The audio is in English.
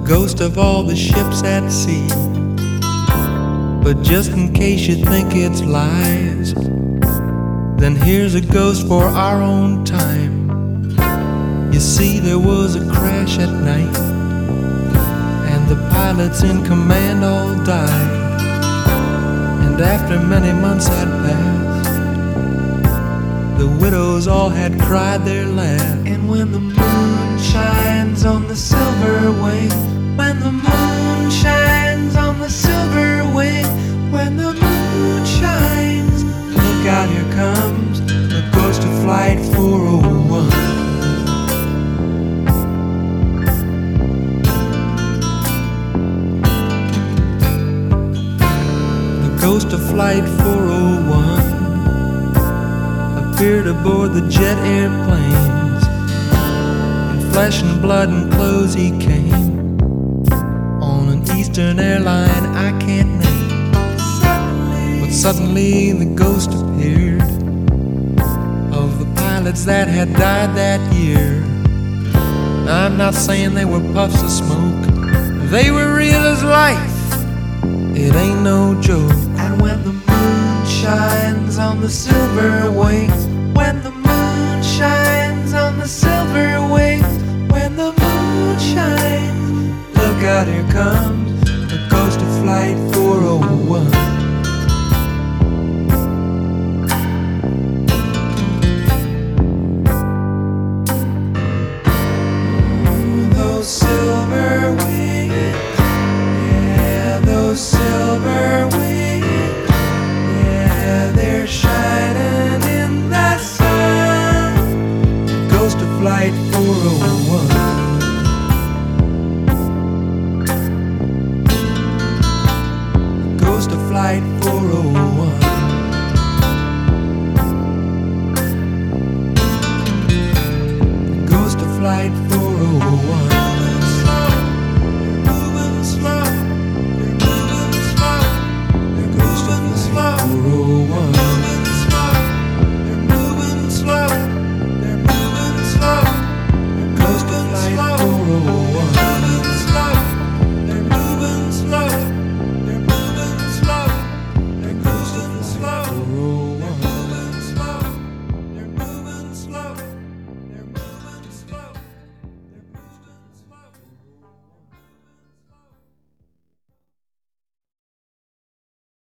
ghost of all the ships at sea. But just in case you think it's lies, then here's a ghost for our own time. You see, there was a crash at night, and the pilots in command all died. And after many months had passed, the widows all had cried their last. And when the moon shines on the silver wing, when the moon shines on the silver wing, when the moon shines, look out, here comes the ghost of Flight 401. The ghost of Flight 401 appeared aboard the jet airplanes. In flesh and blood and clothes he came, on an Eastern airline I can't name. But suddenly the ghost appeared of the pilots that had died that year. I'm not saying they were puffs of smoke, they were real as life, it ain't no joke. And when the moon shines on the silver wing,